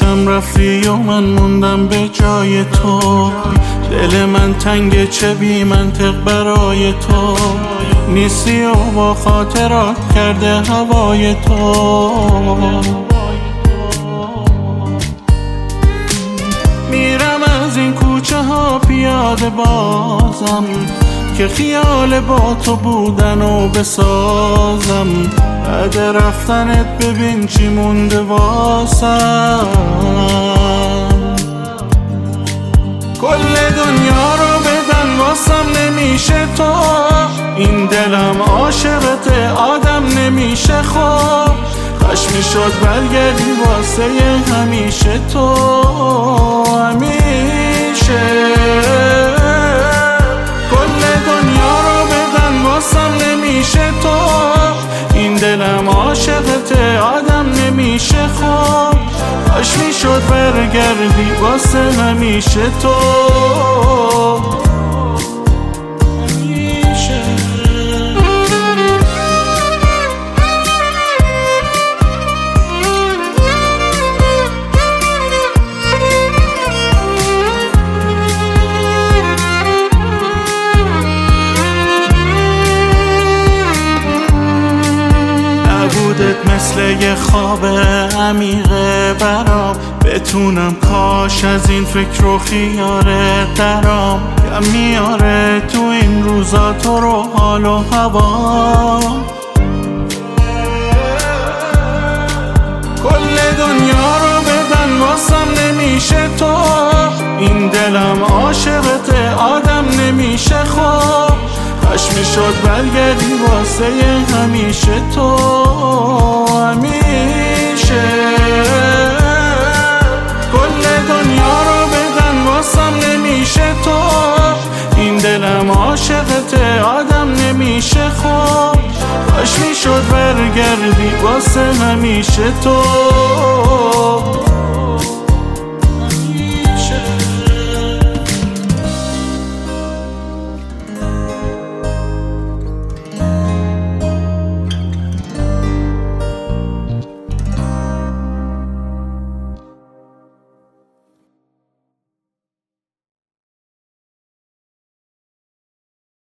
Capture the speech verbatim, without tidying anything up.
دیدم رفتی و من موندم به جای تو. دل من تنگ چه بی منطق برای تو نیستی و با خاطرات کرده هوای تو. میرم از این کوچه ها پیاده بازم که خیال با تو بودن و بسازم. بعد رفتنت ببین چی مونده واسم. کل دنیا رو بدن واسم نمیشه تو. این دلم عاشقته آدم نمیشه خوب. خشمی شد برگردی واسه همیشه تو همیشه. کل دنیا رو بدن واسم نمیشه تو. این دلم عاشقته آدم نمیشه خوب. خشمی شد برگردی واسه همیشه تو مثل یه خواب عمیقه برام. بتونم کاش از این فکر و خیاره درام. کم میاره تو این روزا تو رو حال و هوا. کل دنیا رو بدن واسم نمیشه تو. این دلم عاشقته آدم نمیشه خوب. خشمی شد برگردی واسه همیشه تو همیشه. کل دنیا رو بدن واسم نمیشه تو. این دلم عاشقته آدم نمیشه خوب. خشمی شد برگردی واسه همیشه تو.